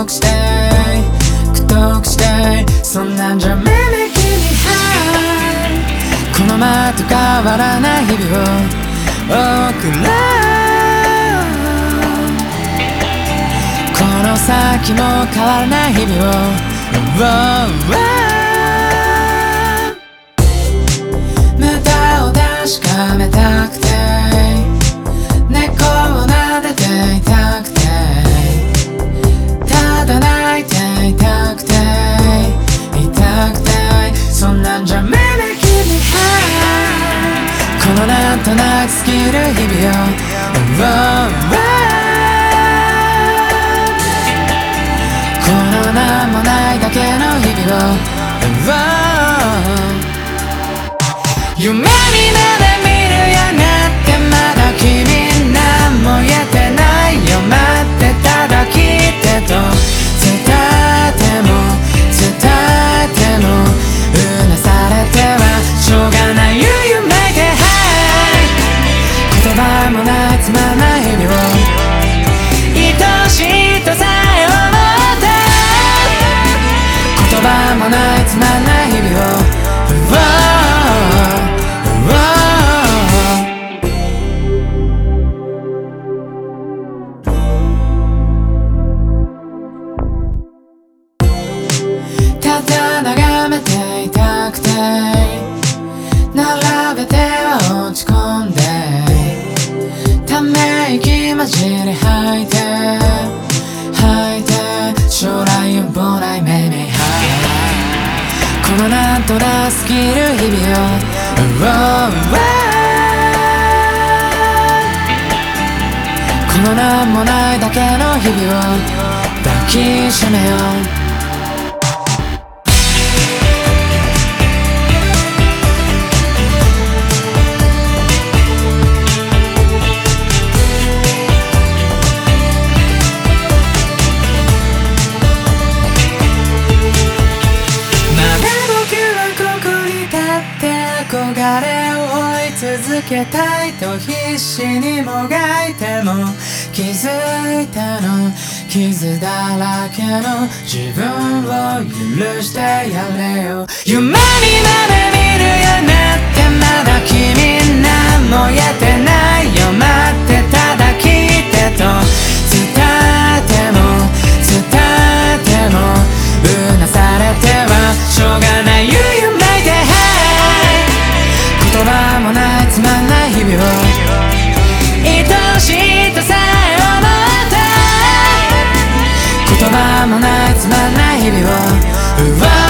得して苦徳してそんなんじゃめめきにこのままと変わらない日々を送ろうこの先も変わらない日々を無駄を確かめたくて猫を撫でていたくてただ泣いていたくて痛くてそんなんじゃめめきにこのなんとなく尽きる日々をこのなんもないだけの日々を夢にまで見るようになってまだ君何も言えてないよ待ってただ聞いてと伝えてもうなされてはしょうがない夢で言葉もないつまんない日々を愛しいとさえ思って言葉もないつまんない日々をただ眺めていたくて並べては落ち込んでため息混じり吐いて将来をぼない目にこのなんとなすぎる日々をこのなんもないだけの日々を抱きしめよう憧れを追い続けたいと必死にもがいても気づいたの傷だらけの自分を許してやれよ夢にまで見るようになってまだ君何も言えてないよ待ってただ聞いてと伝えてもうなされてはしょうがない夢で言葉もないつまんない日々を愛しいとさえ思って言葉もないつまんない日々を